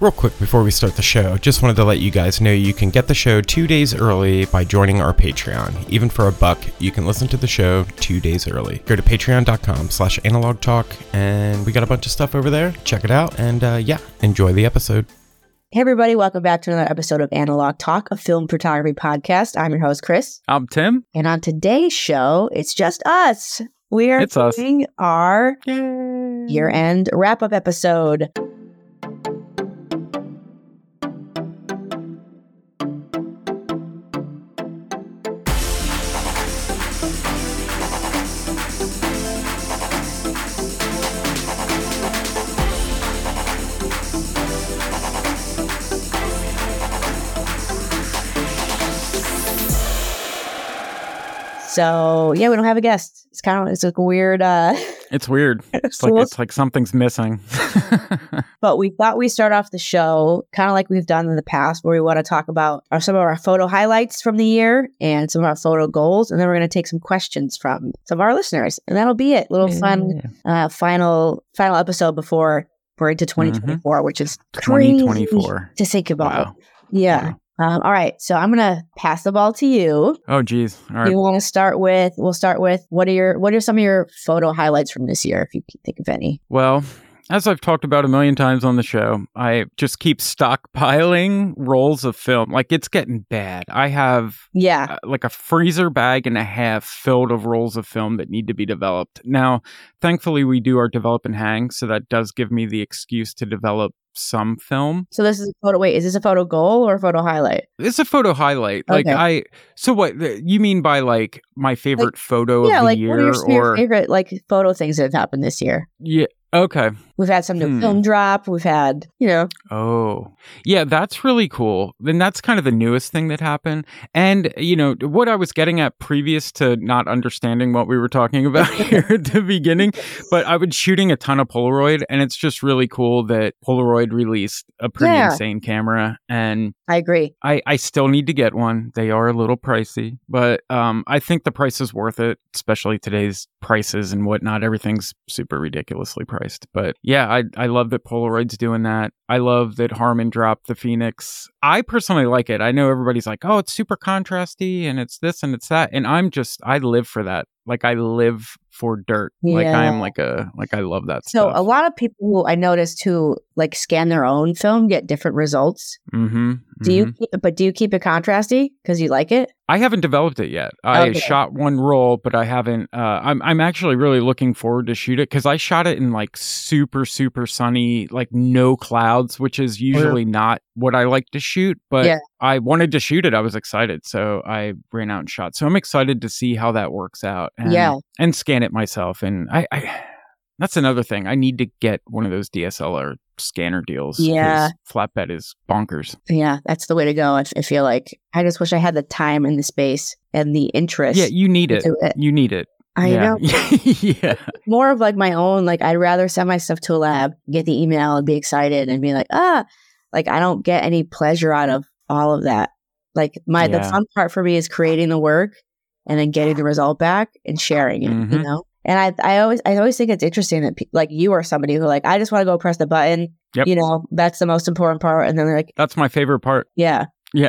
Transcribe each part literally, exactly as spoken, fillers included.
Real quick before we start the show, just wanted to let you guys know you can get the show two days early by joining our Patreon. Even for a buck, you can listen to the show two days early. Go to patreon.com slash analog talk, and we got a bunch of stuff over there. Check it out, and uh, yeah, enjoy the episode. Hey everybody, welcome back to another episode of Analog Talk, a film photography podcast. I'm your host, Chris. I'm Tim. And on today's show, it's just us. We are it's doing us. our Yay. year-end wrap-up episode. So, yeah, we don't have a guest. It's kind of, it's like a weird... Uh, it's weird. It's like it's like something's missing. But we thought we'd start off the show kind of like we've done in the past, where we want to talk about our, some of our photo highlights from the year and some of our photo goals. And then we're going to take some questions from some of our listeners. And that'll be it. Little yeah. fun uh, final final episode before we're into twenty twenty-four, mm-hmm. which is twenty twenty-four to think about. Wow. Yeah. Wow. Um, all right, so I'm gonna pass the ball to you. Oh, geez. All right. You want to start with? We'll start with what are your what are some of your photo highlights from this year, if you can think of any? Well, as I've talked about a million times on the show, I just keep stockpiling rolls of film. Like, it's getting bad. I have yeah, uh, like a freezer bag and a half filled of rolls of film that need to be developed. Now, thankfully, we do our develop and hang, so that does give me the excuse to develop some film. So this is a photo. Wait, is this a photo goal or a photo highlight? It's a photo highlight. Like okay. I. So what you mean by like my favorite like, photo yeah, of the like, year, what are your, or your favorite like photo things that have happened this year? Yeah. Okay. We've had some new hmm. film drop. We've had, you know. Oh, yeah, that's really cool. Then that's kind of the newest thing that happened. And, you know, what I was getting at previous to not understanding what we were talking about here at the beginning, but I was shooting a ton of Polaroid, and it's just really cool that Polaroid released a pretty yeah. insane camera. And I agree. I, I still need to get one. They are a little pricey, but um, I think the price is worth it, especially today's prices and whatnot. Everything's super ridiculously priced. But yeah, I I love that Polaroid's doing that. I love that Harman dropped the Phoenix. I personally like it. I know everybody's like, oh, it's super contrasty and it's this and it's that. And I'm just, I live for that. Like, I live for dirt. Yeah. Like, I am like a, like, I love that so stuff. So a lot of people who I noticed who like scan their own film get different results. Mm-hmm. Do mm-hmm. you, keep it, but do you keep it contrasty because you like it? I haven't developed it yet. I okay. shot one roll, but I haven't. Uh, I'm I'm actually really looking forward to shoot it because I shot it in like super super sunny, like no clouds, which is usually yeah. not what I like to shoot. But yeah. I wanted to shoot it. I was excited, so I ran out and shot. So I'm excited to see how that works out. And, yeah, and scan it myself. And I, I that's another thing. I need to get one of those D S L R scanner deals. Yeah. Flatbed is bonkers. Yeah, that's the way to go. I, I feel like I just wish I had the time and the space and the interest. Yeah, you need it. it. You need it. I yeah. know. yeah. More of like my own, like I'd rather send my stuff to a lab, get the email and be excited and be like, ah, like I don't get any pleasure out of all of that. Like my, yeah. the fun part for me is creating the work and then getting the result back and sharing it, mm-hmm. you know? And I, I always, I always think it's interesting that pe- like you are somebody who like, I just want to go press the button. Yep. You know, that's the most important part. And then they're like, that's my favorite part. Yeah. Yeah.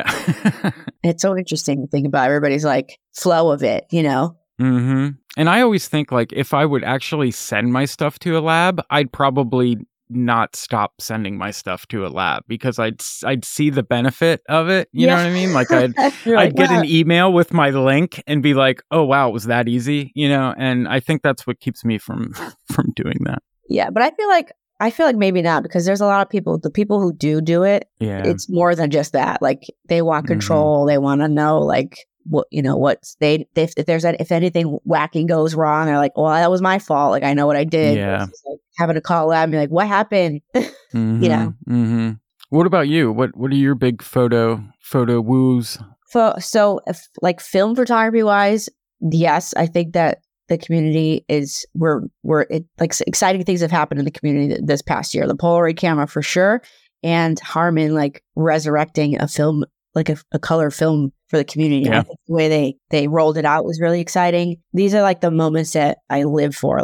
It's so interesting to think about everybody's like flow of it, you know? Mm-hmm. And I always think like if I would actually send my stuff to a lab, I'd probably not stop sending my stuff to a lab because I'd I'd see the benefit of it. You yeah. know what I mean? Like I'd like, I'd get wow. an email with my link and be like, oh wow, it was that easy, you know? And I think that's what keeps me from from doing that. Yeah, but I feel like I feel like maybe not because there's a lot of people, the people who do do it, yeah. it's more than just that. Like they want control. Mm-hmm. They want to know like what, you know, what's they, they if there's a, if anything wacky goes wrong, they're like, well, that was my fault. Like I know what I did. Yeah. Like, having to call a lab and be like, what happened? mm-hmm. You know? Mm-hmm. What about you? What What are your big photo photo woos? So, so if, like film photography wise, yes, I think that the community is we're we're it, like exciting things have happened in the community th- this past year. The Polaroid camera for sure, and Harman like resurrecting a film like a, a color film for the community. Yeah. I think the way they they rolled it out was really exciting. These are like the moments that I live for. Like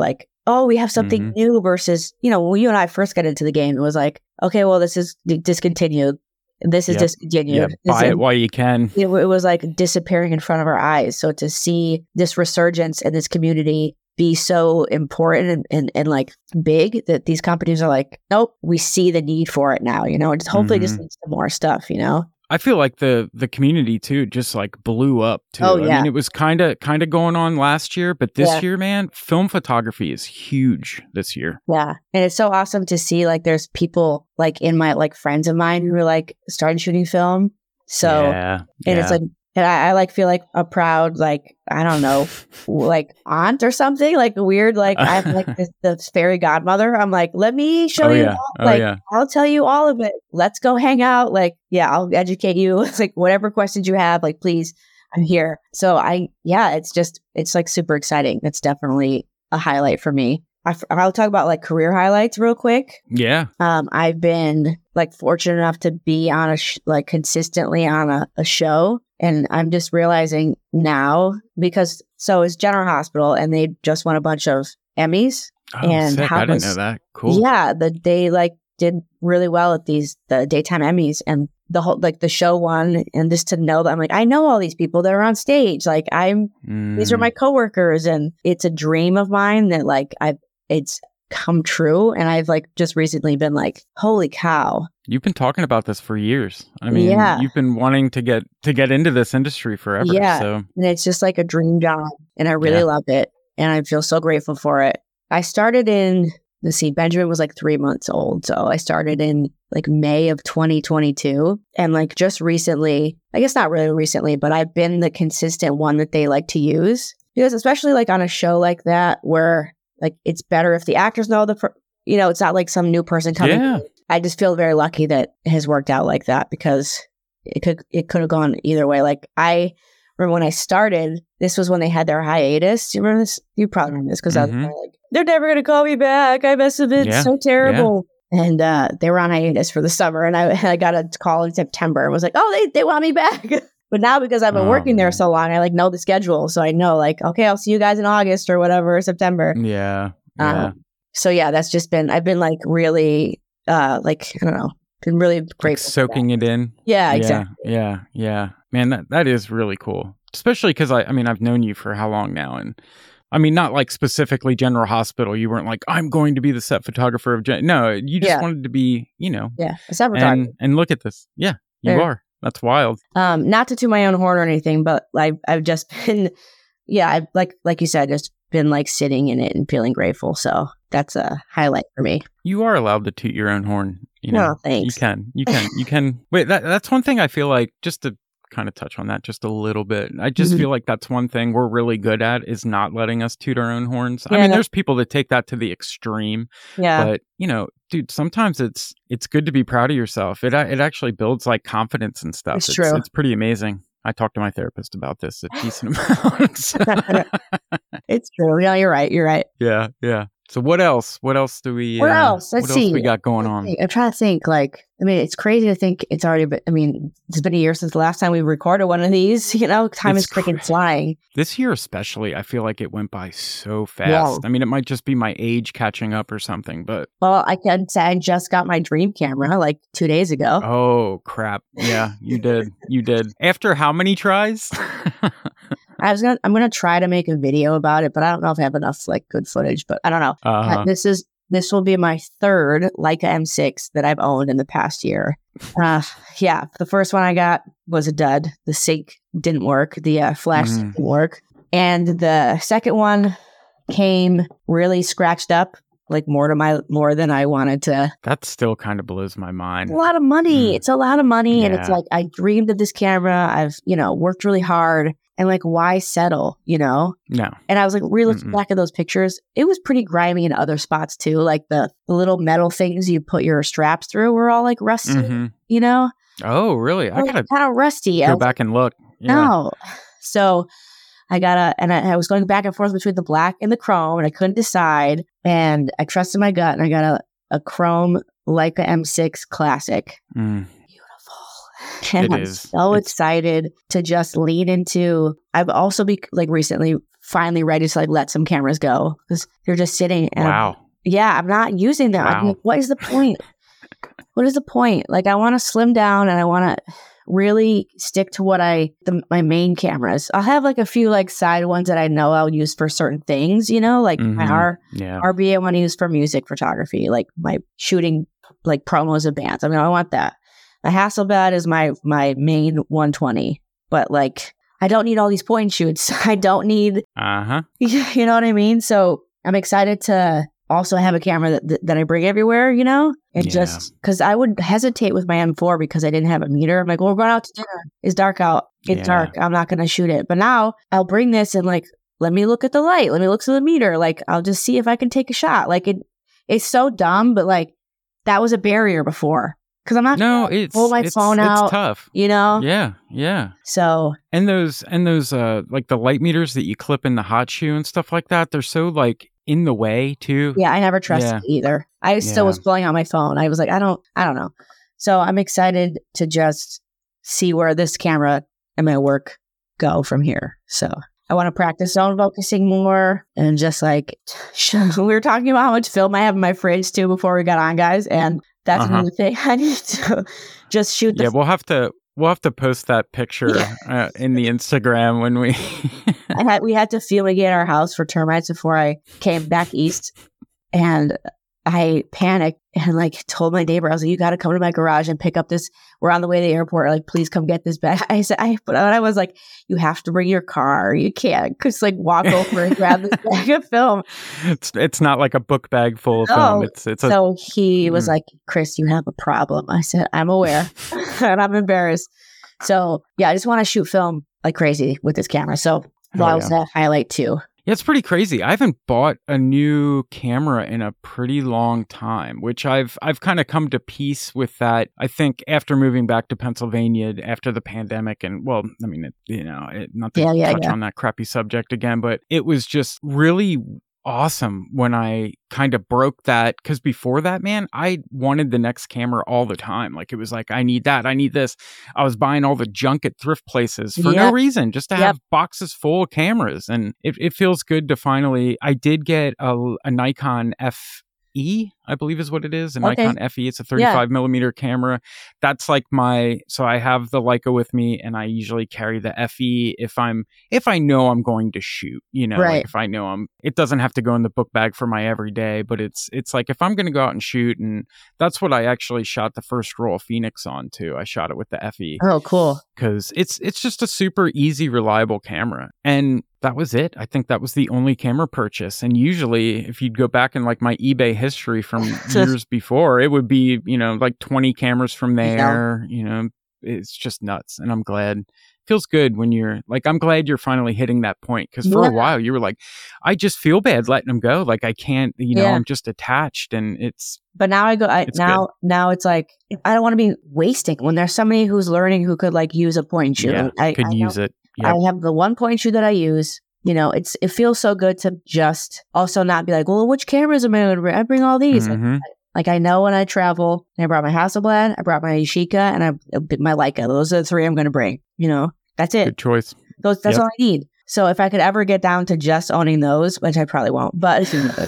oh, we have something Mhm. new versus, you know, when you and I first got into the game, it was like, okay, well, this is d- discontinued. This is Yep. discontinued. Yeah, This buy is- it while you can. it, w- it was like disappearing in front of our eyes. So to see this resurgence in this community be so important and, and, and like big that these companies are like, nope, we see the need for it now, you know, and just hopefully just Mhm. needs some more stuff, you know? I feel like the the community too just like blew up too. Oh, I yeah. mean, it was kind of kind of going on last year, but this Yeah. year, man, film photography is huge this year. Yeah. And it's so awesome to see like there's people like in my like friends of mine who are like started shooting film. So, yeah, and yeah. it's like, and I, I like feel like a proud, like, I don't know, like aunt or something, like weird, like I'm like this, this fairy godmother. I'm like, let me show oh you, yeah, all, oh like, yeah. I'll tell you all of it. Let's go hang out. Like, yeah, I'll educate you. It's like whatever questions you have, like, please, I'm here. So I, yeah, it's just, it's like super exciting. It's definitely a highlight for me. I, I'll talk about like career highlights real quick. Yeah. Um, I've been like fortunate enough to be on a sh- like consistently on a, a show, and I'm just realizing now because so is General Hospital, and they just won a bunch of Emmys. Oh, And sick. how I didn't was- know that. Cool. Yeah, the they like did really well at these the daytime Emmys, and the whole like the show won, and just to know that I'm like I know all these people that are on stage, like I'm these are Mm. my coworkers, and it's a dream of mine that like I've it's come true, and I've like just recently been like, holy cow. You've been talking about this for years. I mean, Yeah. you've been wanting to get to get into this industry forever. Yeah. So And it's just like a dream job, and I really Yeah. love it, and I feel so grateful for it. I started in let's see, Benjamin was like three months old, so I started in like May of twenty twenty-two, and like just recently, I guess not really recently, but I've been the consistent one that they like to use, because especially like on a show like that where like it's better if the actors know the, per- you know, it's not like some new person coming. Yeah. in. I just feel very lucky that it has worked out like that, because it could it could have gone either way. Like I remember when I started, this was when they had their hiatus. Do you remember this? You probably remember this because I was Mhm. kinda like, they're never gonna call me back. I must have been Yeah. so terrible. And uh, they were on hiatus for the summer, and I I got a call in September and was like, oh, they they want me back. But now because I've been Oh, working there man. so long, I like know the schedule, so I know like okay, I'll see you guys in August or whatever, September. Yeah. Yeah. Um, so yeah, that's just been I've been like really uh like I don't know, been really Like grateful. for soaking it in. that. Yeah, exactly. Yeah, yeah, yeah. Man, that, that is really cool. Especially because I, I mean, I've known you for how long now, and I mean, not like specifically General Hospital. You weren't like, I'm going to be the set photographer of Gen. No, you just Yeah. wanted to be, you know, Yeah, a separate photography. and and look at this. Yeah, you Yeah. are. That's wild. Um, not to toot my own horn or anything, but like I've just been, yeah, I've like like you said, just been like sitting in it and feeling grateful. So that's a highlight for me. You are allowed to toot your own horn. You know, Oh, thanks. you can, you can, you can. Wait, that that's one thing I feel like, just to kind of touch on that just a little bit. I just Mhm. feel like that's one thing we're really good at, is not letting us toot our own horns. I Yeah. mean, there's people that take that to the extreme, Yeah, but you know, dude, sometimes it's it's good to be proud of yourself. It it actually builds like confidence and stuff. It's true. It's pretty amazing. I talked to my therapist about this a decent amount. it's true. No, you're right. You're right. yeah, yeah. So what else? What else do we? What uh, else? Let's what see. else we got going on? I'm trying to think. Like, I mean, it's crazy to think it's already been. I mean, it's been a year since the last time we recorded one of these. You know, time It's is freaking cra- flying. This year especially, I feel like it went by so fast. Yeah. I mean, it might just be my age catching up or something, but Well, I can say I just got my dream camera like two days ago. oh crap. Yeah, you did. You did. After how many tries? I was gonna, I'm gonna try to make a video about it, but I don't know if I have enough like good footage. But I don't know. Uh-huh. Uh, this is this will be my third Leica M six that I've owned in the past year. Uh, yeah, the first one I got was a dud. The sync didn't work. The uh, flash Mhm. didn't work, and the second one came really scratched up, like more to my more than I wanted to. That still kind of blows my mind. A lot of money. Mm. It's a lot of money, and it's Yeah. like I dreamed of this camera. I've you know worked really hard, and like why settle? You know. No. And I was like, really looking Mm-mm. back at those pictures, it was pretty grimy in other spots too. Like the, the little metal things you put your straps through were all like rusty, hmm you know? Oh, really? I gotta kind of rusty. I go was back and look. like, Yeah. no. So I got a, and I, I was going back and forth between the black and the chrome, and I couldn't decide. And I trusted my gut, and I got a, a chrome Leica M six Classic. Mm. And It I'm is. so It's- excited to just lean into. I've also be like recently finally ready to like let some cameras go because they're just sitting. And Wow. I'm, yeah, I'm not using them. I'm Wow. like, what is the point? What is the point? Like, I want to slim down and I want to really stick to what I, the, my main cameras. I'll have like a few like side ones that I know I'll use for certain things, you know, like Mhm. my R, Yeah. RB I want to use for music photography, like my shooting like promos of bands. I mean, I want that. The Hasselblad is my, my main one twenty, but like, I don't need all these point shoots. I don't need, Uh-huh. you know what I mean? So I'm excited to also have a camera that, that, that I bring everywhere, you know, and Yeah. just because I would hesitate with my M four because I didn't have a meter. I'm like, well, we're going out to dinner. It's dark out. It's Yeah. dark. I'm not going to shoot it. But now I'll bring this and like, let me look at the light. Let me look to the meter. Like, I'll just see if I can take a shot. Like it, it's so dumb, but like that was a barrier before because I'm not No, gonna it's pull my it's, phone it's out, tough. you know? Yeah, yeah. So And those and those uh like the light meters that you clip in the hot shoe and stuff like that, they're so like in the way too. yeah, I never trusted Yeah. it either. I still Yeah. was pulling out my phone. I was like, I don't, I don't know. So I'm excited to just see where this camera and my work go from here. So I want to practice zone focusing more and just like we were talking about how much film I have in my fridge too before we got on, guys, and that's Uh-huh. another thing. I need to just shoot the Yeah, we'll have to we'll have to post that picture Yeah. uh, in the Instagram when we I had we had to fumigate our house for termites before I came back east, and I panicked and like told my neighbor, I was like, "You got to come to my garage and pick up this. We're on the way to the airport. Like, please come get this bag." I said, "I," but I was like, "You have to bring your car. You can't just like walk over and grab this bag of film." it's it's not like a book bag full of No. film. It's it's a So he was Mm. like, "Chris, you have a problem." I said, "I'm aware," and I'm embarrassed. So yeah, I just want to shoot film like crazy with this camera. So Hell that was yeah. a highlight too. Yeah, it's pretty crazy. I haven't bought a new camera in a pretty long time, which I've I've kind of come to peace with that. I think after moving back to Pennsylvania after the pandemic, and well, I mean, it, you know, it, not to Yeah, yeah, touch yeah. on that crappy subject again, but it was just really awesome when I kind of broke that, because before that, man, I wanted the next camera all the time. Like it was like, I need that, I need this. I was buying all the junk at thrift places for no Yep. reason, just to Yep. have boxes full of cameras. And it, it feels good to finally, I did get a, a Nikon F E, I believe is what it is. A Okay. Nikon F E. It's a thirty-five millimeter camera. That's like my, so I have the Leica with me, and I usually carry the F E if I'm, if I know I'm going to shoot, you know, Right. like if I know I'm, it doesn't have to go in the book bag for my everyday, but it's, it's like if I'm going to go out and shoot, and that's what I actually shot the first roll of Phoenix on too. I shot it with the F E Oh, cool. because it's, it's just a super easy, reliable camera. And that was it. I think that was the only camera purchase. And usually if you'd go back in like my eBay history from years before, it would be, you know, like twenty cameras from there, you know, it's just nuts. And I'm glad. Feels good when you're like, I'm glad you're finally hitting that point, because for Yeah. a while you were like, I just feel bad letting them go. Like I can't, you know, Yeah. I'm just attached, and it's, But now I go, I, It's now, now it's like, I don't want to be wasting when there's somebody who's learning who could like use a point and shoot. yeah, I, could I use know- it. Yep. I have the one point shoot that I use. You know, it's it feels so good to just also not be like, well, which cameras am I going to bring? I bring all these. Mhm. Like I know when I travel, I brought my Hasselblad, I brought my Yashica, and I my Leica. Those are the three I'm going to bring. You know, that's it. Good choice. Those that's Yep. all I need. So if I could ever get down to just owning those, which I probably won't, but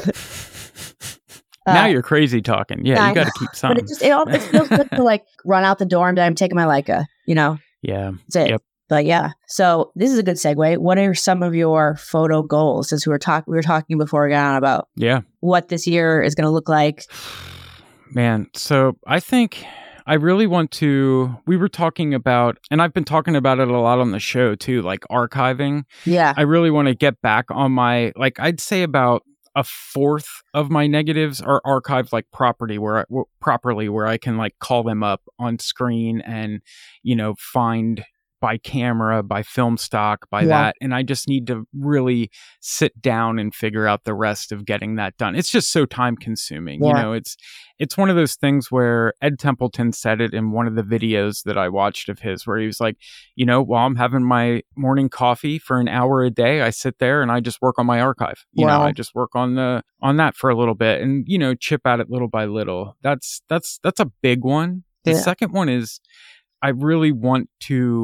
Now uh, you're crazy talking. Yeah, I you got to know, keep but some. it just it, all, it feels good to like run out the door and be like, I'm taking my Leica. You know, Yeah. that's it. Yep. But yeah, so this is a good segue. What are some of your photo goals? Since we were talking, we were talking before we got on about Yeah. what this year is going to look like. Man, so I think I really want to, we were talking about, and I've been talking about it a lot on the show too, like archiving. Yeah, I really want to get back on my, like I'd say about a fourth of my negatives are archived like property where I, w- properly where I can like call them up on screen and, you know, find by camera, by film stock, by Yeah. that. And I just need to really sit down and figure out the rest of getting that done. It's just so time consuming. You Yeah. know, it's it's one of those things where Ed Templeton said it in one of the videos that I watched of his, where he was like, you know, while I'm having my morning coffee for an hour a day, I sit there and I just work on my archive. You know, Wow. I just work on the on that for a little bit and, you know, chip at it little by little. That's that's that's a big one. The Yeah. second one is I really want to,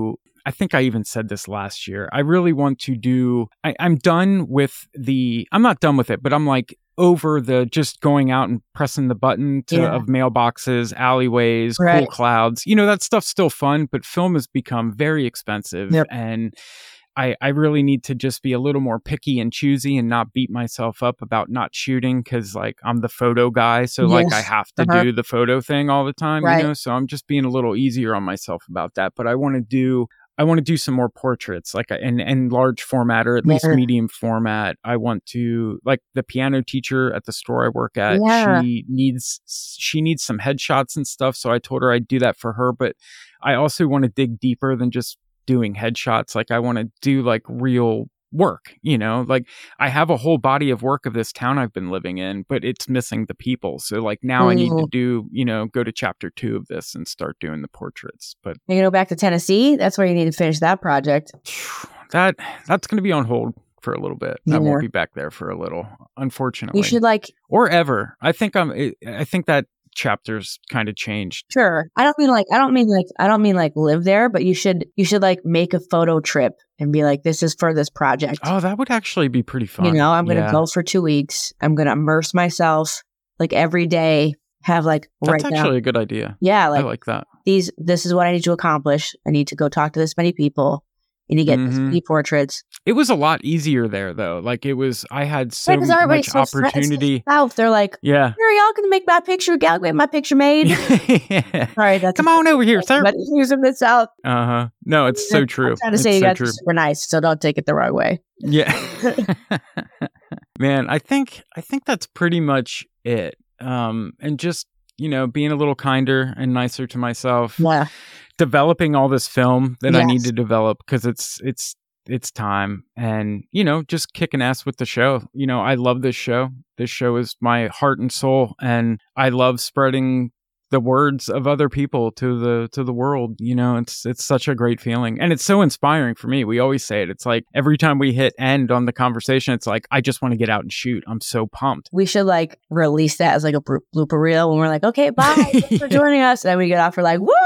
I think I even said this last year. I really want to do, I, I'm done with the, I'm not done with it, but I'm like over the just going out and pressing the button to, Yeah. of mailboxes, alleyways, Right. cool clouds. You know, that stuff's still fun, but film has become very expensive. Yep. And I, I really need to just be a little more picky and choosy and not beat myself up about not shooting because like I'm the photo guy. So like Yes. I have to Uh-huh. do the photo thing all the time, Right. you know? So I'm just being a little easier on myself about that. But I want to do, I want to do some more portraits like in, in large format or at least Yeah. medium format. I want to like the piano teacher at the store I work at. Yeah. She needs, she needs some headshots and stuff. So I told her I'd do that for her. But I also want to dig deeper than just doing headshots. Like I want to do like real work, you know, like I have a whole body of work of this town I've been living in, but it's missing the people. So like now I need to Mm. do, you know, go to chapter two of this and start doing the portraits. But You go back to Tennessee. That's where you need to finish that project. that that's going to be on hold for a little bit. I Yeah. won't be back there for a little, unfortunately, You should like or ever. I think I'm, I think that chapter's kind of changed. sure. I don't mean like I don't mean like I don't mean like live there, but you should you should like make a photo trip and be like, this is for this project. Oh, that would actually be pretty fun. You know, I'm gonna Yeah. go for two weeks. I'm gonna immerse myself like every day. Have like That's right actually now. a good idea. Yeah, like, I like that. these. This is what I need to accomplish. I need to go talk to this many people. I need to get this Mhm. many portraits. It was a lot easier there, though. Like it was, I had so Because everybody's much so fre- it's so opportunity. South. They're like, Yeah. "Here, y'all gonna make my picture. Y'all get my picture made." Yeah. Sorry, that's Come on over here, sir. But here's in the South. Uh huh. No, it's so true. I'm trying to It's say you so guys true. are super nice, so don't take it the wrong way. Yeah. Man, I think I think that's pretty much it. Um, and just you know, being a little kinder and nicer to myself. Yeah, Developing all this film that I need Yes. to develop because it's it's it's time, and you know, just kicking ass with the show. You know, I love this show. This show is my heart and soul, and I love spreading the words of other people to the to the world. You know, it's it's such a great feeling, and it's so inspiring for me. We always say it. It's like every time we hit end on the conversation, it's like I just want to get out and shoot. I'm so pumped. we should like release that as like a bro- blooper reel when we're like, "Okay, bye, thanks for joining us," and then we get off. We're like, "Woo!"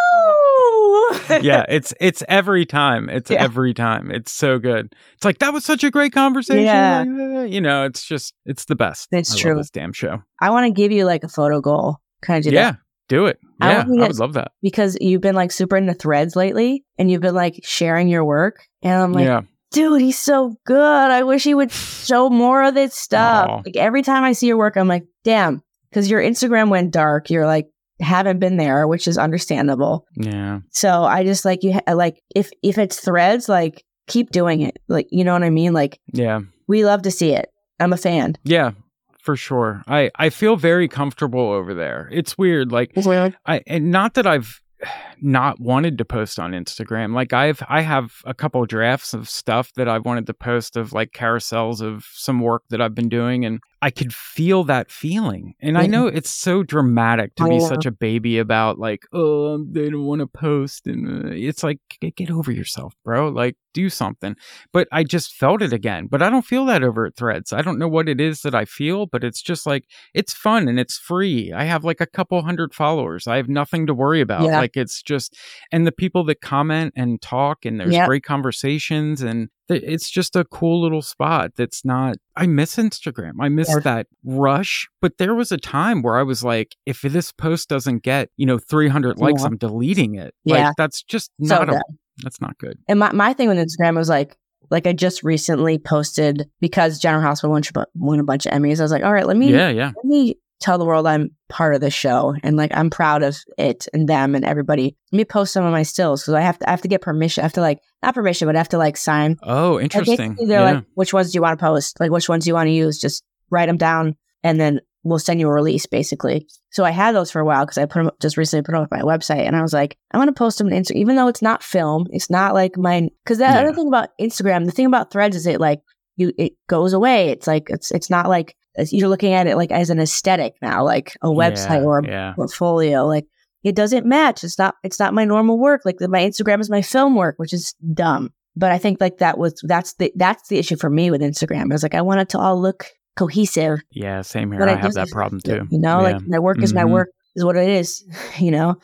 Yeah, it's it's every time. It's Yeah. every time. It's so good. It's like that was such a great conversation. Yeah. Like, you know, it's just it's the best. It's I love true. this damn show. I want to give you like a photo goal. Can I do Yeah, that? do it. I Yeah, want you I guys- would love that. Because you've been like super into threads lately, and you've been like sharing your work, and I'm like, yeah, dude, he's so good. I wish he would show more of this stuff. Aw. Like every time I see your work, I'm like, damn, because your Instagram went dark. You're like, haven't been there, which is understandable. yeah, So I just like you, ha- like if if it's threads, like keep doing it. Like you know what I mean? Like yeah, we love to see it. I'm a fan. yeah, for sure. I I feel very comfortable over there. It's weird. Like I and not that I've not wanted to post on Instagram. Like I've I have a couple of drafts of stuff that I wanted to post of like carousels of some work that I've been doing, and I could feel that feeling. And I know it's so dramatic to I be know. such a baby about like, oh, they don't want to post, and uh, it's like get, get over yourself, bro. Like do something. But I just felt it again. But I don't feel that over at Threads. I don't know what it is that I feel, but it's just like it's fun and it's free. I have like a couple hundred followers. I have nothing to worry about. Yeah. Like it's just, and the people that comment and talk, and there's Yep. great conversations, and th- it's just a cool little spot that's not, I miss Instagram. I miss Yeah. that rush. But there was a time where I was like, if this post doesn't get, you know, three hundred likes, Yeah. I'm deleting it. Yeah. Like that's just So not a, good. that's not good. And my, my thing with Instagram was like, like I just recently posted because General Hospital won, won a bunch of Emmys. I was like, all right, let me Yeah, yeah. let me tell the world I'm part of this show and like I'm proud of it and them and everybody. Let me post some of my stills because I have to I have to get permission. I have to like not permission, but I have to like sign. Oh, Like, interesting. basically they're Yeah. like, which ones do you want to post? Like which ones do you want to use? Just write them down and then we'll send you a release basically. So I had those for a while because I put them just recently put them up on my website and I was like, I want to post them on Instagram, even though it's not film. It's not like mine. Because the Yeah. other thing about Instagram, the thing about Threads is it like you it goes away. It's like it's it's not like it's- you're looking at it like as an aesthetic now, like a website Yeah, or a yeah. portfolio. Like it doesn't match. It's not it's not my normal work. Like the, my Instagram is my film work, which is dumb. But I think like that was that's the that's the issue for me with Instagram. I was like I want it to all look cohesive. Yeah, same here. But I it have that doesn't- problem too. You know, Yeah. like my work is my Mhm. work is what it is, you know.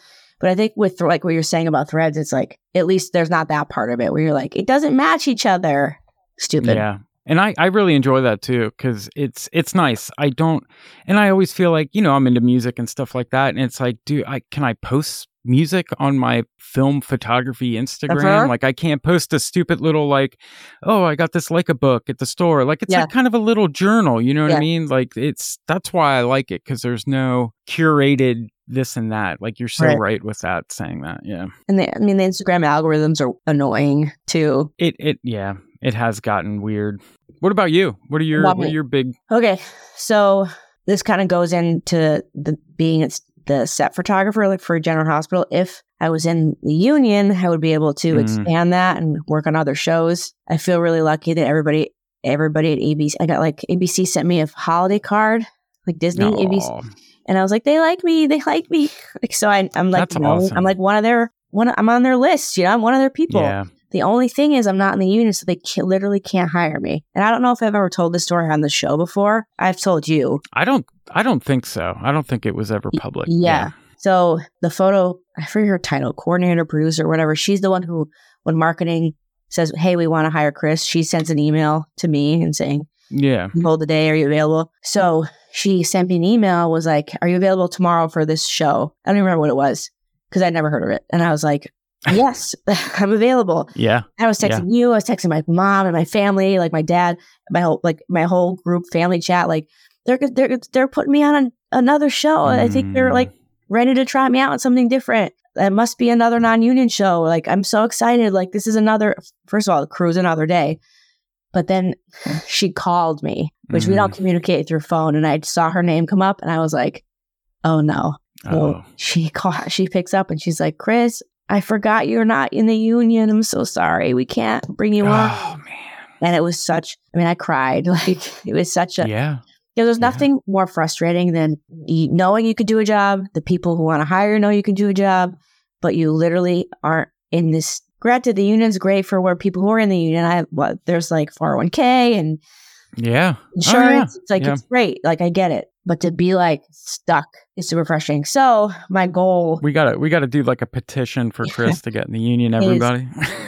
But I think with like what you're saying about Threads, it's like, at least there's not that part of it where you're like, it doesn't match each other. Stupid. Yeah. And I, I really enjoy that too, because it's it's nice. I don't, and I always feel like, you know, I'm into music and stuff like that. And it's like, do I, can I post music on my film photography Instagram? Uh-huh. Like I can't post a stupid little like, oh, I got this Leica book at the store. Like it's Yeah. like kind of a little journal, you know what Yeah. I mean? Like it's, that's why I like it, because there's no curated this and that. Like you're so Right. right with that, saying that. Yeah. And the, I mean, the Instagram algorithms are annoying too. It, it, yeah, it has gotten weird. What about you? What are your, Love what are it. your big, Okay. So this kind of goes into the being the set photographer, like for General Hospital. If I was in the union, I would be able to Mm. expand that and work on other shows. I feel really lucky that everybody, everybody at A B C, I got like A B C sent me a holiday card, like Disney, A B C. Aw. And I was like, they like me. They like me. Like, so I, I'm like, That's you know, awesome. I'm like one of their, one, I'm on their list, you know, I'm one of their people. Yeah. The only thing is I'm not in the union, so they ca- literally can't hire me. And I don't know if I've ever told this story on the show before. I've told you. I don't I don't think so. I don't think it was ever public. Yeah. So the photo, I forget her title, coordinator, producer, whatever. She's the one who, when marketing says, hey, we want to hire Chris, she sends an email to me and saying, Yeah. hold the day, are you available? So she sent me an email, was like, are you available tomorrow for this show? I don't even remember what it was because I'd never heard of it. And I was like, yes, I'm available. Yeah. I was texting you, I was texting my mom and my family, like my dad, my whole like my whole group family chat. Like they're they're they're putting me on an, another show. I think they're like ready to try me out on something different. That must be another non-union show. Like I'm so excited. Like this is another. First of all, the crew's another day. But then she called me, which we don't communicate through phone, and I saw her name come up, and I was like, oh no. So Oh. she call, she picks up and she's like, Chris, I forgot you're not in the union. I'm so sorry. We can't bring you on. Oh man. And it was such, I mean, I cried. Like it was such a, Yeah. yeah, there's Yeah. nothing more frustrating than you, knowing you could do a job. The people who want to hire you know you can do a job, but you literally aren't in this. Granted, the union's great for where people who are in the union. I have, what, there's like four oh one k and Yeah. insurance. Oh, It's like, Yeah. it's great. Like I get it. But to be like stuck is super frustrating. So my goal We gotta we gotta do like a petition for Chris to get in the union, Is- everybody.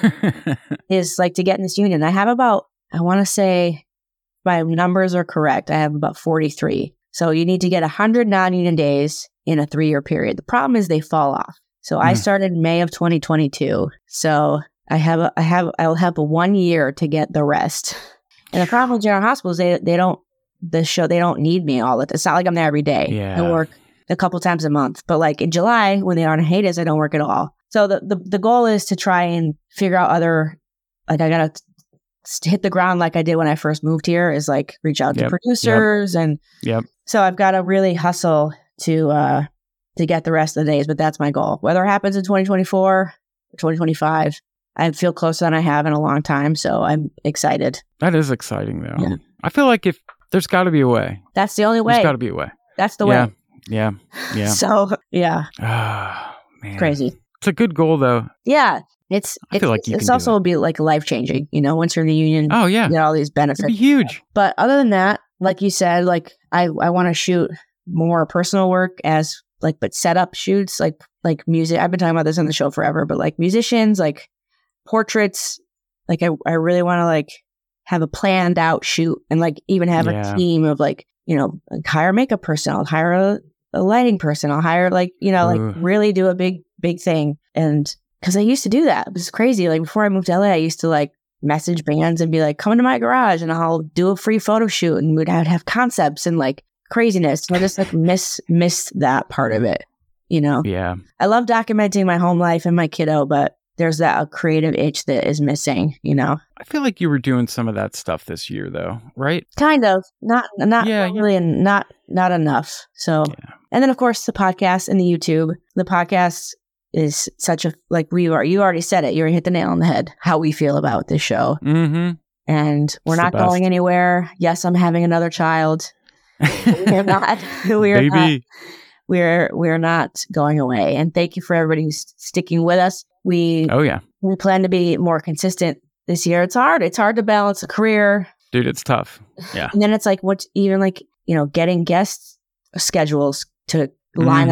is like to get in this union. I have about, I want to say my numbers are correct. I have about forty-three. So you need to get one hundred non-union days in a three-year period. The problem is they fall off. So I Mm. started May of twenty twenty-two. So I have, a, I have, I'll have a one year to get the rest. And the problem with General Hospital is they, they don't, the show, they don't need me all the time. It's not like I'm there every day. Yeah. I work a couple times a month. But like in July, when they are on hiatus, I don't work at all. So the, the, the goal is to try and figure out other, like I got to hit the ground like I did when I first moved here, is like reach out Yep. to producers. And Yep. so I've got to really hustle to, uh, to get the rest of the days, but that's my goal. Whether it happens in twenty twenty-four or twenty twenty-five, I feel closer than I have in a long time. So I'm excited. That is exciting though. Yeah. I feel like if there's gotta be a way. That's the only way. There's gotta be a way. That's the yeah. way. Yeah. Yeah. So yeah, Ah, man. crazy. It's a good goal though. Yeah. It's, I it's, feel like you it's can do also be like life changing, you know, once you're in the union, Oh yeah. you get all these It'd benefits. be huge. But other than that, like you said, like I, I want to shoot more personal work as like, but set up shoots, like, like music. I've been talking about this on the show forever, but like musicians, like portraits, like I, I really want to like have a planned out shoot and like even have Yeah. a team of like, you know, like hire a makeup person. I'll hire a, a lighting person. I'll hire like, you know, like Ooh. really do a big, big thing. And cause I used to do that. It was crazy. Like before I moved to L A, I used to like message bands and be like, come into my garage and I'll do a free photo shoot, and we'd have, have concepts and like craziness. And I just like miss, miss that part of it. You know, Yeah. I love documenting my home life and my kiddo, but there's that creative itch that is missing, you know, I feel like you were doing some of that stuff this year though, right? kind of not, not Yeah, not really, not, not enough. So, Yeah. and then of course the podcast and the YouTube, the podcast is such a, like we are, you already said it, you already hit the nail on the head, how we feel about this show. Mm-hmm. And we're It's the not best. going anywhere. Yes, I'm having another child. We're not, we're not, Baby. we're, we're not going away. And thank you for everybody who's sticking with us. We, Oh yeah. we plan to be more consistent this year. It's hard. It's hard to balance a career. Dude, it's tough. Yeah. And then it's like, what's even like, you know, getting guest schedules to line Mhm. up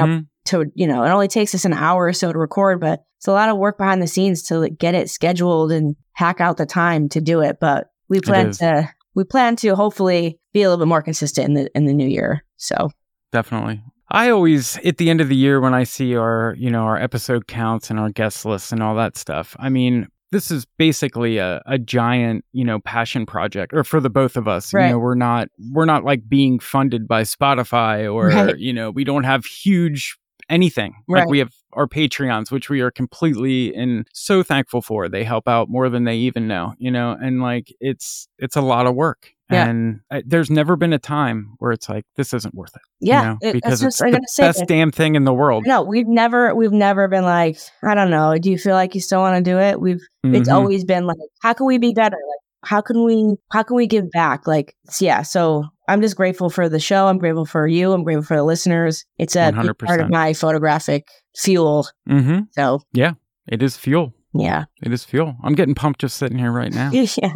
to, you know, it only takes us an hour or so to record, but it's a lot of work behind the scenes to like, get it scheduled and hack out the time to do it. But we plan to, we plan to hopefully be a little bit more consistent in the, in the new year. So definitely. I always, at the end of the year, when I see our, you know, our episode counts and our guest lists and all that stuff, I mean, this is basically a, a giant, you know, passion project, or for the both of us. Right. You know, we're not, we're not like being funded by Spotify or, right. you know, we don't have huge anything. Like right. we have our Patreons, which we are completely and so thankful for. They help out more than they even know, you know, and like it's, it's a lot of work. Yeah. And I, there's never been a time where it's like, this isn't worth it. Yeah. You know? It, because it's just, the say, best damn thing in the world. No, we've never, we've never been like, I don't know. Do you feel like you still want to do it? We've, mm-hmm. It's always been like, how can we be better? Like, how can we, how can we give back? Like, yeah. So I'm just grateful for the show. I'm grateful for you. I'm grateful for the listeners. It's a big part of my photographic fuel. Mm-hmm. So yeah, it is fuel. Yeah. It is fuel. I'm getting pumped just sitting here right now. Yeah.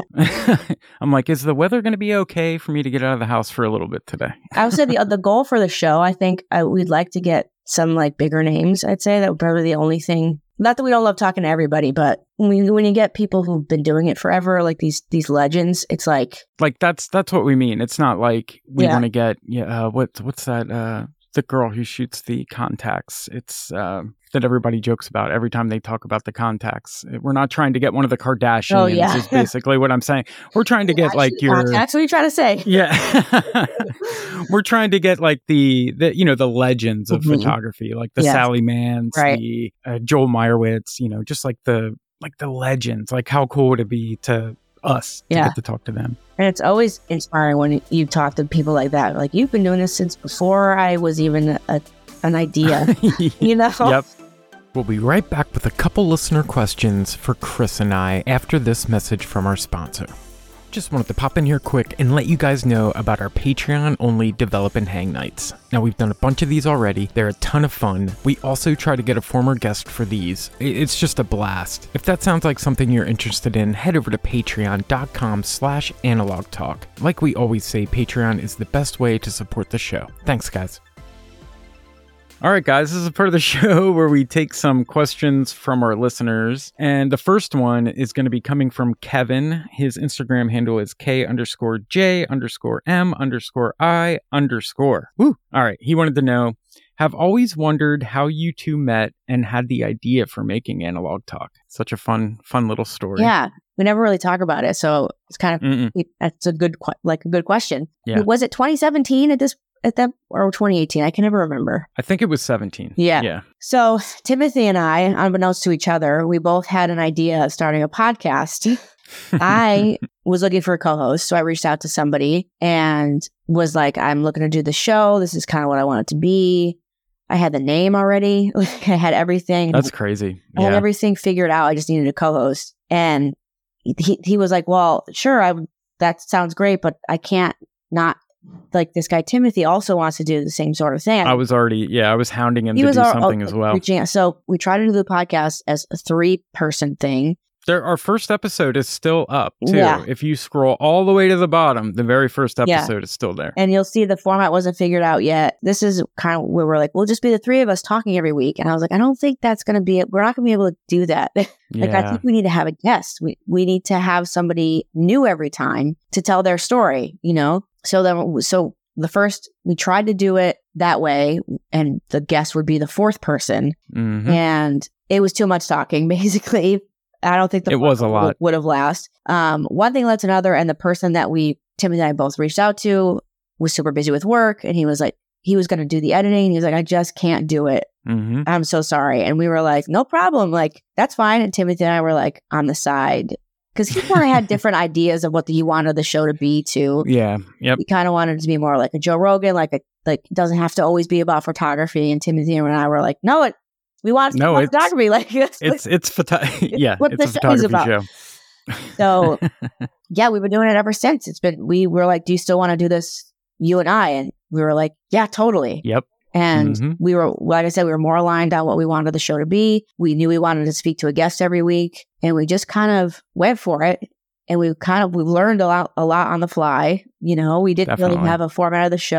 I'm like, is the weather going to be okay for me to get out of the house for a little bit today? I would say the the goal for the show, I think I, we'd like to get some like bigger names. I'd say that would probably be the only thing. Not that we don't love talking to everybody, but when you, when you get people who've been doing it forever, like these these legends, it's like like that's that's what we mean. It's not like we yeah. want to get yeah. Uh, what what's that? Uh, the girl who shoots the contacts. It's uh, that everybody jokes about every time they talk about the contacts. We're not trying to get one of the Kardashians. Oh, yeah. Is basically what I'm saying. We're trying to get like your contacts. What are you trying to say? Yeah, we're trying to get like the the you know the legends of mm-hmm. photography, like the yes. Sally Manns, right. the uh, Joel Meyerowitz. You know, just like the like the legends. Like how cool would it be to us to yeah. get to talk to them? And it's always inspiring when you talk to people like that. Like, you've been doing this since before I was even a, an idea, you know? Yep. We'll be right back with a couple listener questions for Chris and I after this message from our sponsor. Just wanted to pop in here quick and let you guys know about our Patreon-only Develop and Hang nights. Now, we've done a bunch of these already. They're a ton of fun. We also try to get a former guest for these. It's just a blast. If that sounds like something you're interested in, head over to patreon.com slash analog talk. Like we always say, Patreon is the best way to support the show. Thanks, guys. All right, guys, this is a part of the show where we take some questions from our listeners. And the first one is going to be coming from Kevin. His Instagram handle is K underscore J underscore M underscore I underscore. Woo. All right. He wanted to know, have always wondered how you two met and had the idea for making Analog Talk. Such a fun, fun little story. Yeah. We never really talk about it. So it's kind of, we, that's a good, like a good question. Yeah. Was it twenty seventeen at this at that or twenty eighteen? I can never remember. I think it was seventeen. Yeah. Yeah. So Timothy and I, unbeknownst to each other, we both had an idea of starting a podcast. I was looking for a co-host, so I reached out to somebody and was like, I'm looking to do the show. This is kind of what I want it to be. I had the name already. Like, I had everything. That's crazy. I yeah. had everything figured out. I just needed a co-host. And he he was like, well, sure, I that sounds great, but I can't not. Like, this guy Timothy also wants to do the same sort of thing. I was already, yeah, I was hounding him he to was do our, something oh, as well. Reaching out. So we tried to do the podcast as a three-person thing. There, our first episode is still up, too. Yeah. If you scroll all the way to the bottom, the very first episode yeah. is still there. And you'll see the format wasn't figured out yet. This is kind of where we're like, we'll just be the three of us talking every week. And I was like, I don't think that's going to be it. We're not going to be able to do that. Like, yeah. I think we need to have a guest. We, we need to have somebody new every time to tell their story, you know? So then, so the first, we tried to do it that way, and the guest would be the fourth person. Mm-hmm. And it was too much talking, basically. I don't think the it was a lot. Would, would have lasted. Um, one thing led to another, and the person that we, Timothy and I both reached out to, was super busy with work, and he was like, he was going to do the editing. He was like, I just can't do it. Mm-hmm. I'm so sorry. And we were like, no problem. Like, that's fine. And Timothy and I were like on the side. Because he kind of had different ideas of what the, he wanted the show to be, too. Yeah. Yep. He kind of wanted it to be more like a Joe Rogan, like a like it doesn't have to always be about photography. And Timothy and I were like, no, it we want it to no, be about photography. Like it's it's, it's photo- yeah, what it's the a photography about. show. So yeah, we've been doing it ever since. It's been we were like, do you still want to do this, you and I? And we were like, yeah, totally. Yep. And mm-hmm. we were, like I said, we were more aligned on what we wanted the show to be. We knew we wanted to speak to a guest every week, and we just kind of went for it. And we kind of, we learned a lot, a lot on the fly. You know, we didn't Definitely. really have a format of the show.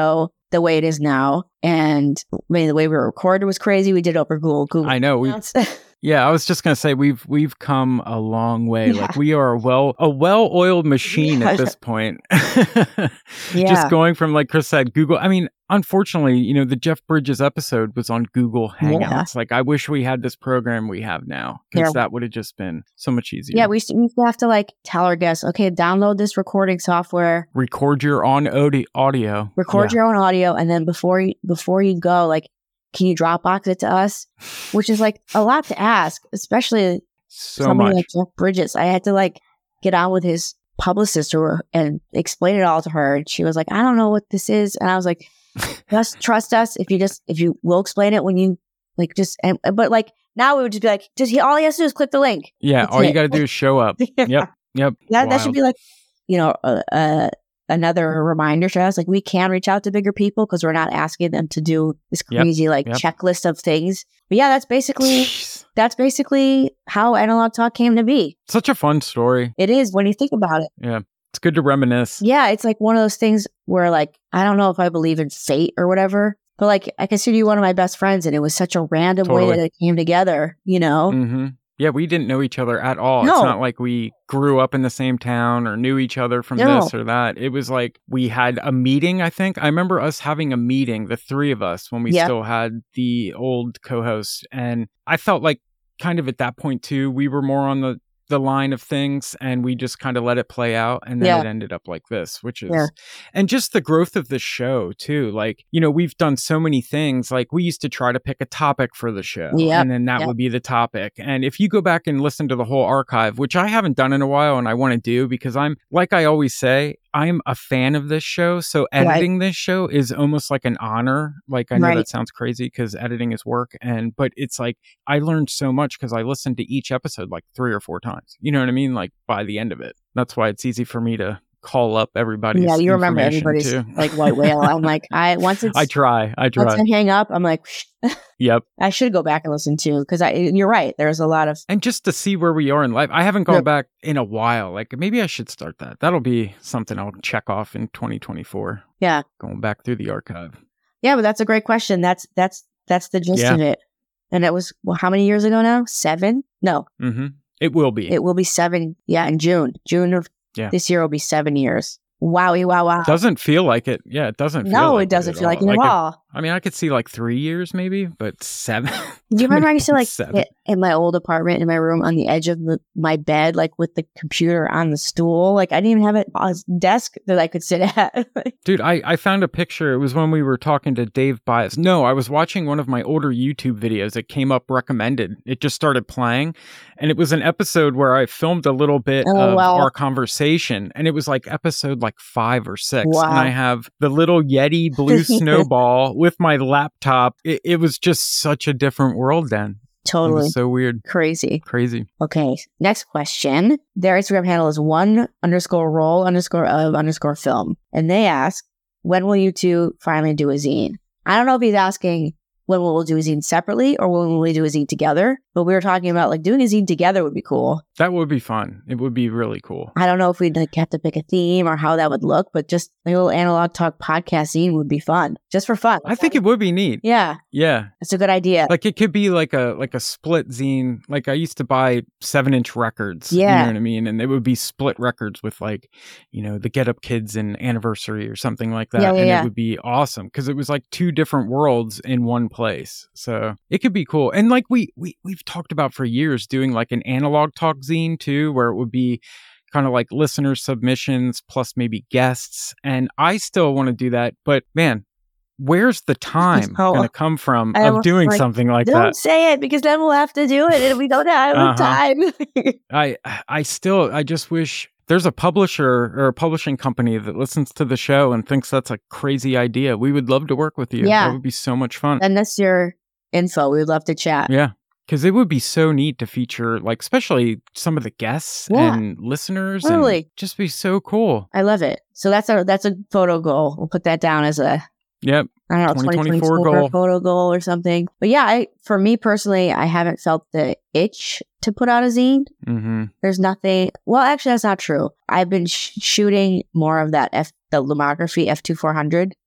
the way it is now. And I mean, the way we were recorded was crazy. We did it over Google. Google. I know. We, yeah, I was just gonna say we've we've come a long way. Yeah. Like we are a well a well oiled machine yeah. at this point. yeah. Just going from, like Chris said, Google. I mean, unfortunately, you know, the Jeff Bridges episode was on Google Hangouts. Yeah. Like, I wish we had this program we have now, because yeah. that would have just been so much easier. Yeah, we used, to, we used to have to like tell our guests, okay, download this recording software, record your own audio, record yeah. your own audio, and then before you before you go, like, can you Dropbox it to us? Which is like a lot to ask, especially so somebody much. like Jeff Bridges. I had to like get on with his publicist or, and explain it all to her. And she was like, I don't know what this is. And I was like, just trust us. If you just, if you will explain it when you like just, and, but like now we would just be like, just he, all he has to do is click the link. Yeah. That's all it. You got to do is show up. yeah. Yep. Yep. That, that should be like, you know, uh, uh another reminder to us, like we can reach out to bigger people because we're not asking them to do this crazy yep, like yep. checklist of things. But yeah, that's basically Jeez. that's basically how Analog Talk came to be. Such a fun story. It is when you think about it. Yeah, it's good to reminisce. Yeah, it's like one of those things where like I don't know if I believe in fate or whatever, but like I consider you one of my best friends, and it was such a random totally. way that it came together. You know. Mm-hmm. Yeah, we didn't know each other at all. No. It's not like we grew up in the same town or knew each other from no. this or that. It was like we had a meeting, I think. I remember us having a meeting, the three of us, when we yep. still had the old co-host. And I felt like kind of at that point, too, we were more on the, the line of things, and we just kind of let it play out. And then yeah. it ended up like this, which is, yeah. and just the growth of the show, too. Like, you know, we've done so many things. Like, we used to try to pick a topic for the show, yep. and then that yep. would be the topic. And if you go back and listen to the whole archive, which I haven't done in a while and I want to do, because I'm, like I always say, I'm a fan of this show. So editing right. this show is almost like an honor. Like, I know right. that sounds crazy because editing is work. And, but it's like, I learned so much because I listened to each episode like three or four times. You know what I mean? Like by the end of it. That's why it's easy for me to call up everybody's yeah, you remember everybody's too. like white whale. I'm like, I, once it's, I try, I try. Once I hang up, I'm like, yep. I should go back and listen to, because I, you're right. There's a lot of, and just to see where we are in life. I haven't gone yep. back in a while. Like maybe I should start that. That'll be something I'll check off in twenty twenty-four. Yeah. Going back through the archive. Yeah, but that's a great question. That's, that's, that's the gist yeah. of it. And it was, well, how many years ago now? Seven? No. Mm-hmm. It will be. It will be seven. Yeah. In June, June of yeah. this year will be seven years. Wowie, wow, wow. Doesn't feel like it. Yeah, it doesn't feel no, like it doesn't it feel like all. it at like all. It, I mean, I could see like three years maybe, but seven. Do you remember I used to like sit in my old apartment in my room on the edge of the, my bed, like with the computer on the stool? Like I didn't even have a desk that I could sit at. Dude, I, I found a picture. It was when we were talking to Dave Bias. No, I was watching one of my older YouTube videos. It came up recommended. It just started playing. And it was an episode where I filmed a little bit oh, of well. our conversation. And it was like episode like five or six. Wow. And I have the little Yeti blue snowball with my laptop. It, it was just such a different world then. Totally. It was so weird. Crazy. Crazy. Okay. Next question. Their Instagram handle is one underscore roll underscore of underscore film. And they ask, when will you two finally do a zine? I don't know if he's asking when we'll do a zine separately or when will we do a zine together. But we were talking about like doing a zine together would be cool. That would be fun. It would be really cool. I don't know if we'd like have to pick a theme or how that would look, but just a little Analog Talk podcast zine would be fun. Just for fun. I think it would be neat. Yeah. Yeah. That's a good idea. Like it could be like a like a split zine. Like I used to buy seven inch records. Yeah. You know what I mean? And it would be split records with like, you know, the Get Up Kids and Anniversary or something like that. Yeah, yeah, and yeah. it would be awesome because it was like two different worlds in one place. So it could be cool. And like we we we've talked about for years doing like an Analog Talk zine too, where it would be kind of like listener submissions plus maybe guests. And I still want to do that, but man, where's the time oh, going to come from I of doing like, something like don't that? Don't say it because then we'll have to do it and we don't have uh-huh. time. I I still I just wish there's a publisher or a publishing company that listens to the show and thinks that's a crazy idea. We would love to work with you. Yeah. That would be so much fun. And that's your info. We would love to chat. Yeah. Because it would be so neat to feature, like, especially some of the guests yeah. and listeners. Totally. And just be so cool. I love it. So that's a that's a photo goal. We'll put that down as a, yep. I don't know, twenty twenty-four goal. photo goal or something. But yeah, I, for me personally, I haven't felt the itch to put out a zine. Mm-hmm. There's nothing. Well, actually, that's not true. I've been sh- shooting more of that F, the Lumography F two four hundred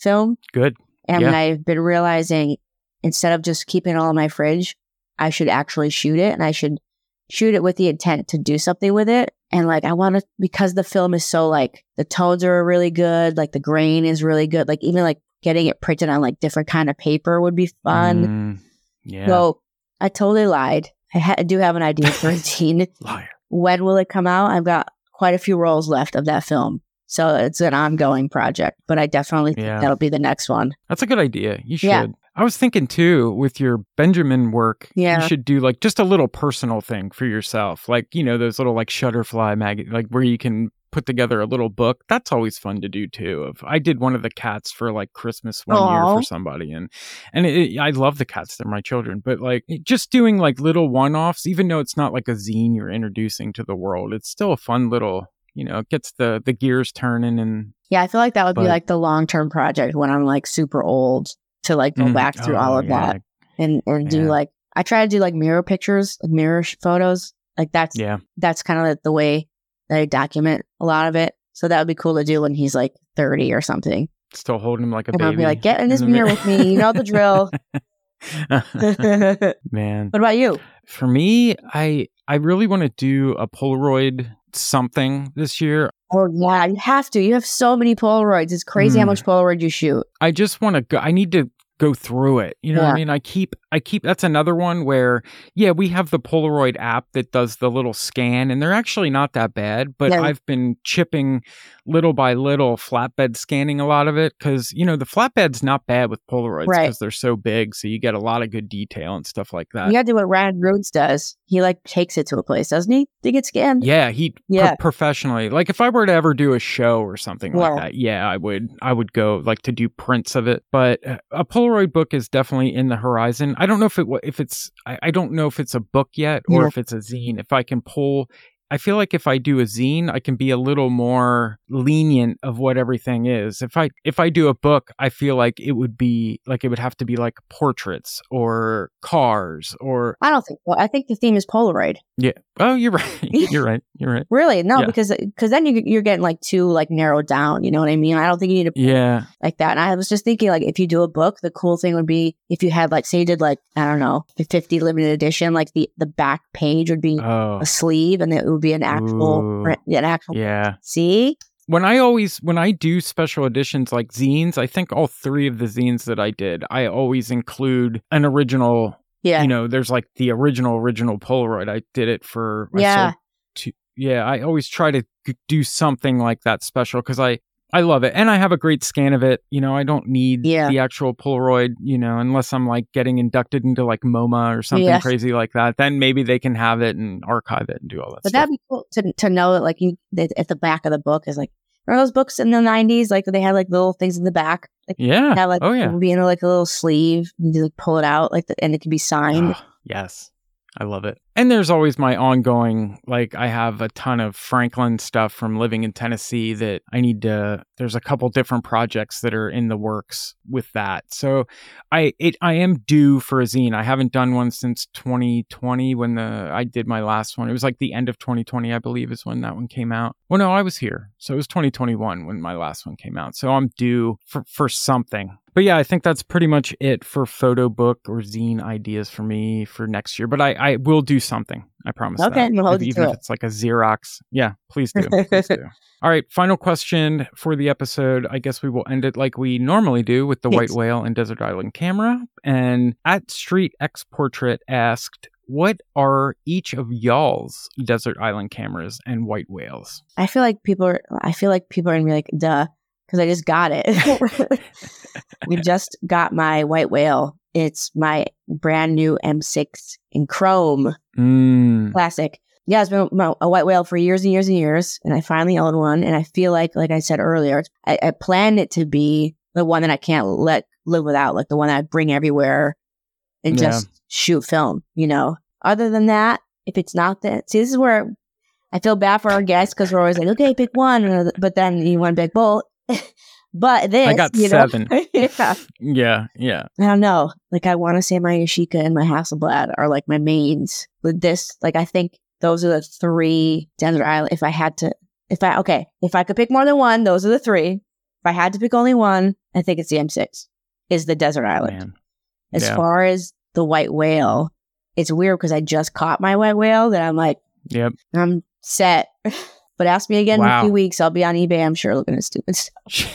film. Good. And Yeah. I've been realizing instead of just keeping it all in my fridge, I should actually shoot it, and I should shoot it with the intent to do something with it. And like, I want to, because the film is so like, the tones are really good, like the grain is really good, like even like getting it printed on like different kind of paper would be fun. Mm, yeah. So I totally lied. I, ha- I do have an idea for a teen. Liar. When will it come out? I've got quite a few rolls left of that film. So it's an ongoing project, but I definitely think Yeah. that'll be the next one. That's a good idea. You should. Yeah. I was thinking too, with your Benjamin work, Yeah. you should do like just a little personal thing for yourself. Like, you know, those little like Shutterfly mag, like where you can put together a little book. That's always fun to do too. Of I did one of the cats for like Christmas one Aw. year for somebody, and and it, it- I love the cats. They're my children. But like just doing like little one-offs, even though it's not like a zine you're introducing to the world, it's still a fun little, you know, it gets the the gears turning. And Yeah, I feel like that would be But- like the long-term project when I'm like super old to like go Mm, back through oh, all of yeah, that and, and do Yeah. like, I try to do like mirror pictures, like mirror sh- photos. Like that's, Yeah. that's kind of like the way that I document a lot of it. So that would be cool to do when he's like thirty or something. Still holding him like a And baby. I'll be like, get in this the mirror mirror. with me. You know the drill. What Man. about you? For me, I I really want to do a Polaroid something this year. Oh yeah, you have to. You have so many Polaroids. It's crazy how Mm. much Polaroid you shoot. I just want to go. I need to go through it. You know what Yeah. I mean? I keep, I keep, that's another one where, yeah, we have the Polaroid app that does the little scan, and they're actually not that bad, but Yeah. I've been chipping little by little, flatbed scanning a lot of it, because, you know, the flatbed's not bad with Polaroids because Right. they're so big, so you get a lot of good detail and stuff like that. You gotta do what Ryan Rhodes does. He like takes it to a place, doesn't he? To get scanned. Yeah, he Yeah. pro- professionally. Like if I were to ever do a show or something Wow. like that, yeah, I would. I would go like to do prints of it. But uh, a Polaroid book is definitely in the horizon. I don't know if it wa- if it's. I, I don't know if it's a book yet or Yeah. if it's a zine. If I can pull. I feel like if I do a zine, I can be a little more lenient of what everything is. If I if I do a book, I feel like it would be like it would have to be like portraits or cars or I don't think. Well, I think the theme is Polaroid. yeah. Oh, you're right. you're right. You're right. Really? No, Yeah. because because then you you're getting like too like narrowed down. You know what I mean? I don't think you need to Yeah. like that. And I was just thinking like if you do a book, the cool thing would be if you had like say you did like I don't know the fifty limited edition, like the the back page would be Oh. a sleeve, and it would be an actual Ooh. print- an actual. Yeah. See? When I always when I do special editions like zines, I think all three of the zines that I did, I always include an original, Yeah. you know, there's like the original original Polaroid. I did it for I Yeah. sold two, yeah, I always try to g- do something like that special cuz I I love it. And I have a great scan of it. You know, I don't need Yeah. the actual Polaroid, you know, unless I'm like getting inducted into like MoMA or something Yeah. crazy like that. Then maybe they can have it and archive it and do all that But stuff. that'd be cool to to know that like you that at the back of the book is like remember those books in the nineties like they had like little things in the back like Yeah. have like oh yeah. it would be in like a little sleeve you just like, pull it out like the, and it can be signed. Ah, yes. I love it. And there's always my ongoing, like I have a ton of Franklin stuff from living in Tennessee that I need to, there's a couple different projects that are in the works with that. So I, it, I am due for a zine. I haven't done one since twenty twenty when the, I did my last one. It was like the end of twenty twenty, I believe is when that one came out. Well, no, I was here. So it was twenty twenty-one when my last one came out. So I'm due for, for something. But yeah, I think that's pretty much it for photo book or zine ideas for me for next year. But I, I will do something. I promise. Okay, that. we'll hold If- you even to if it. it's like a Xerox. Yeah, please do. Please do. All right, final question for the episode. I guess we will end it like we normally do with the Yes. White Whale and Desert Island camera. And at Street X Portrait asked, what are each of y'all's Desert Island cameras and White Whales? I feel like people are I feel like people are gonna be like duh because I just got it. We just got my White Whale. It's my brand new M six in chrome. Mm. Classic. Yeah, it's been a a White Whale for years and years and years, and I finally own one. And I feel like, like I said earlier, I, I planned it to be the one that I can't let live without, like the one that I bring everywhere and Yeah. just shoot film. You know. Other than that, if it's not that, see, this is where I feel bad for our guests because we're always like, okay, pick one, but then you want to pick both. But this, I got you know, seven. yeah. Yeah, yeah. I don't know. Like, I want to say my Yashica and my Hasselblad are like my mains. With this, like, I think those are the three Desert Island. If I had to, if I, okay, if I could pick more than one, those are the three. I had to pick only one, I think it's the M six, is the Desert Island. Man. As Yeah. far as the white whale, it's weird because I just caught my white whale that I'm like, Yep. I'm set. But ask me again Wow. in a few weeks. I'll be on eBay, I'm sure, looking at stupid stuff.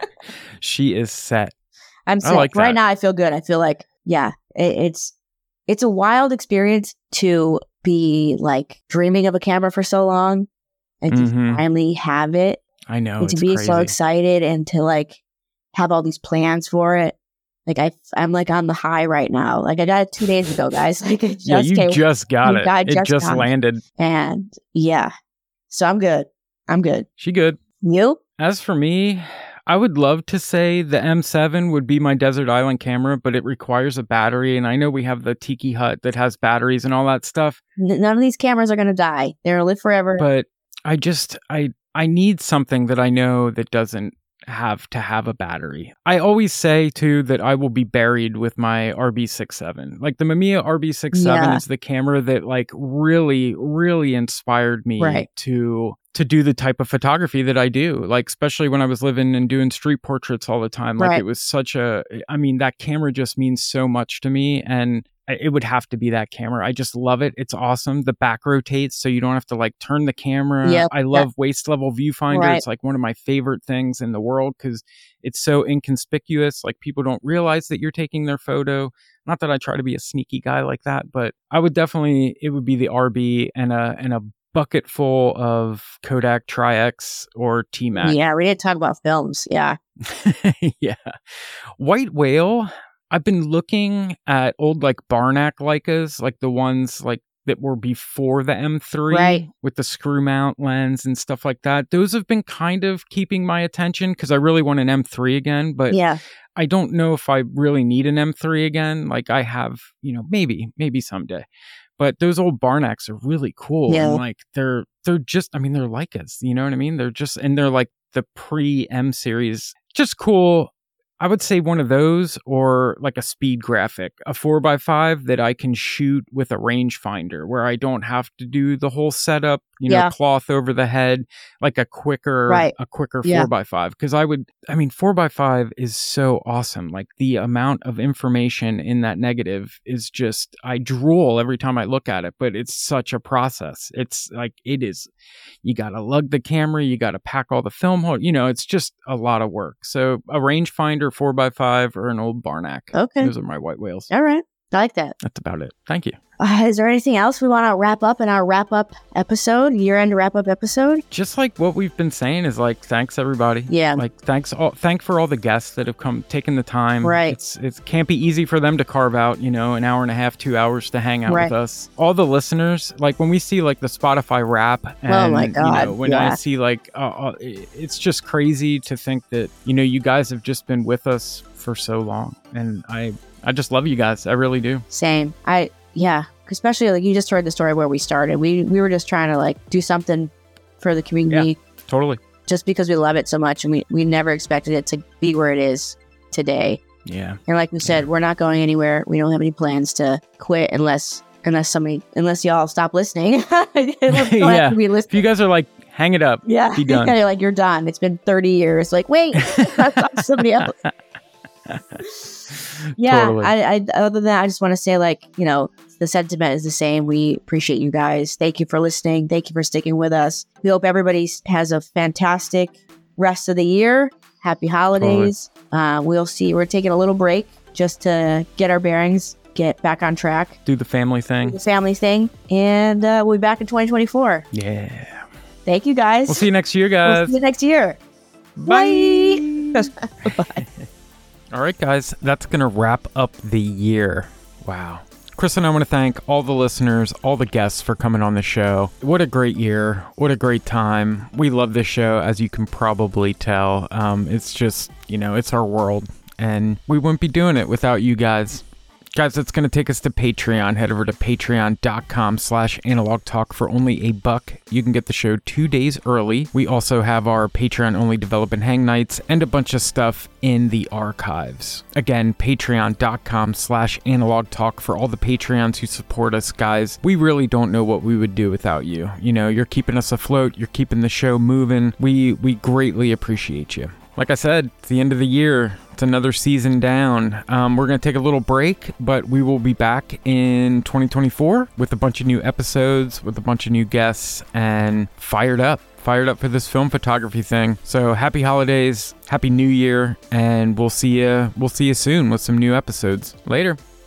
She is set. I'm I set. like Right that. now, I feel good. I feel like, yeah, it, it's it's a wild experience to be like dreaming of a camera for so long and to Mhm. finally have it I know. and to it's be crazy. so excited and to like have all these plans for it. Like I, I'm like on the high right now. Like I got it two days ago, guys. Like I just Yeah, you came, just got you it. got- It just just got it. landed. and yeah, so I'm good. I'm good. She good. You? As for me, I would love to say the M seven would be my Desert Island camera, but it requires a battery. And I know we have the Tiki Hut that has batteries and all that stuff. N- none of these cameras are gonna die. They're gonna live forever. But I just, I, I need something that I know that doesn't have to have a battery. I always say too that I will be buried with my R B sixty-seven. Like the Mamiya R B sixty-seven Yeah. is the camera that like really, really inspired me Right. to to do the type of photography that I do. Like especially when I was living and doing street portraits all the time. Like Right. it was such a, I mean, that camera just means so much to me, and it would have to be that camera. I just love it. It's awesome. The back rotates so you don't have to like turn the camera. Yep. I love waist level viewfinder. Right. It's like one of my favorite things in the world because it's so inconspicuous. Like people don't realize that you're taking their photo. Not that I try to be a sneaky guy like that, but I would definitely, it would be the R B and a, and a bucket full of Kodak Tri-X or T-Mac. yeah, we didn't talk about films. Yeah. Yeah. White whale. I've been looking at old like Barnack Leicas, like the ones like that were before the M three Right. with the screw mount lens and stuff like that. Those have been kind of keeping my attention because I really want an M three again, but Yeah. I don't know if I really need an M three again. Like I have, you know, maybe, maybe someday. But those old Barnacks are really cool. Yeah. And like they're they're just I mean, they're Leicas, you know what I mean? They're just and they're like the pre-M series. Just cool. I would say one of those or like a speed graphic, a four by five that I can shoot with a rangefinder where I don't have to do the whole setup, you know, Yeah. cloth over the head, like a quicker, Right. a quicker Yeah. four by five. Cause I would, I mean, four by five is so awesome. Like the amount of information in that negative is just, I drool every time I look at it, but it's such a process. It's like, it is, you got to lug the camera, you got to pack all the film, hole, you know, it's just a lot of work. So a rangefinder four by five or an old Barnack. Okay. Those are my white whales. All right. I like that. That's about it. Thank you. Uh, is there anything else we want to wrap up in our wrap up episode, year end wrap up episode? Just like what we've been saying is like, thanks everybody. Yeah. Like thanks all, thank for all the guests that have come, taken the time. Right. It's, it can't be easy for them to carve out, you know, an hour and a half, two hours to hang out Right. with us. All the listeners, like when we see like the Spotify wrap and, Oh my you God, know, when yeah. I see like, uh, uh, it's just crazy to think that, you know, you guys have just been with us for so long. And I, I just love you guys. I really do. Same. I, yeah. Especially like you just heard the story where we started. We, we were just trying to like do something for the community Totally. just because we love it so much. And we, we never expected it to be where it is today. Yeah. And like we said, we're not going anywhere. We don't have any plans to quit unless, unless somebody, unless y'all stop listening. Unless y'all have to be If listening. you guys are like, hang it up. Yeah. Be done. You're like, you're done. It's been thirty years. Like, wait, I thought somebody else. Yeah. Totally. I, I, other than that, I just want to say, like, you know, the sentiment is the same. We appreciate you guys. Thank you for listening. Thank you for sticking with us. We hope everybody has a fantastic rest of the year. Happy holidays. Uh, we'll see. We're taking a little break just to get our bearings, get back on track, Do the family thing. the family thing, and uh, we'll be back in twenty twenty-four. Yeah. Thank you, guys. We'll see you next year, We'll guys. see you next year. Bye. Bye. All right, guys, that's going to wrap up the year. Wow. Chris and I want to thank all the listeners, all the guests for coming on the show. What a great year. What a great time. We love this show, as you can probably tell. Um, it's just, you know, it's our world, and we wouldn't be doing it without you guys. Guys, that's going to take us to Patreon. Head over to patreon.com slash analog talk for only a buck. You can get the show two days early. We also have our Patreon-only develop and hang nights and a bunch of stuff in the archives. Again, patreon.com slash analog talk for all the Patreons who support us, guys. We really don't know what we would do without you. You know, you're keeping us afloat. You're keeping the show moving. We, we greatly appreciate you. like I said, it's the end of the year. It's another season down. Um, we're going to take a little break, but we will be back in twenty twenty-four with a bunch of new episodes, with a bunch of new guests, and fired up. Fired up for this film photography thing. So happy holidays, happy new year, and we'll see you we'll see you soon with some new episodes. Later.